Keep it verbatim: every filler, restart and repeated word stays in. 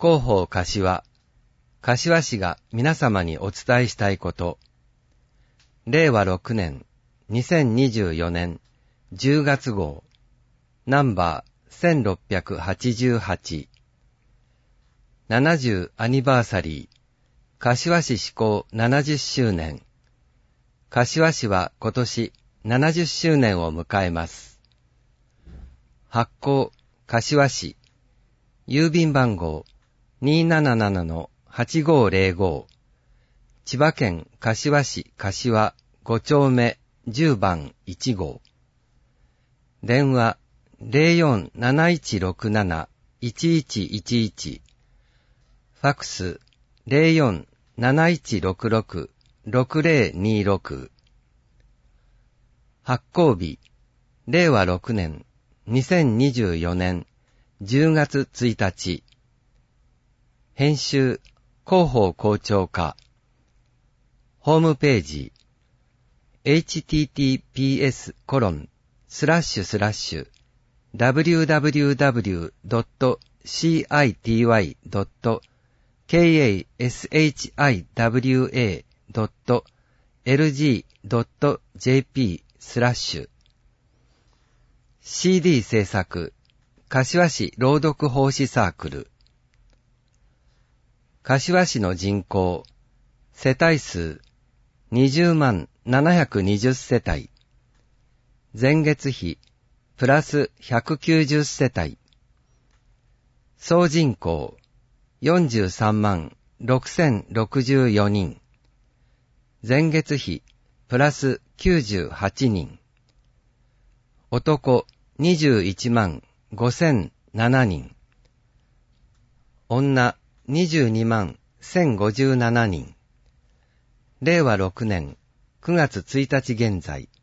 広報柏、柏市が皆様にお伝えしたいこと。れいわろくねん、にせんにじゅうよねんじゅうがつ号、ナンバーせんろっぴゃくはちじゅうはち。ななじゅうアニバーサリー、柏市施行ななじゅっしゅうねん。柏市は今年ななじゅっしゅうねんを迎えます。発行、柏市。郵便番号 にーななななのはちごーぜろご。千葉県柏市柏ご丁目じゅうばんいち号。電話 ゼロよんななーいちろくなないちいちいちいち。ファクス ゼロよんなないちろくろくろくぜろにろく。発行日、れいわろくねんにせんにじゅうよねんじゅうがつついたち。編集、広報校長課。ホームページ、エイチティーティーピーエスコロンスラッシュスラッシュダブリューダブリューダブリュードットシーアイティーワイドットケーエーエスエイチアイダブリューエードットエルジードットジェーピースラッシュ シーディー 制作、柏市朗読奉仕サークル。柏市の人口、世帯数にじゅうまんななひゃくにじゅう世帯。前月比、プラスひゃくきゅうじゅう世帯。総人口、よんじゅうさんまんろくせんろくじゅうよにん。前月比、プラスきゅうじゅうはちにん。男、にじゅういちまんごせんななにん。女、にじゅうにまんせんごじゅうななにん。れいわろくねんくがつついたち現在。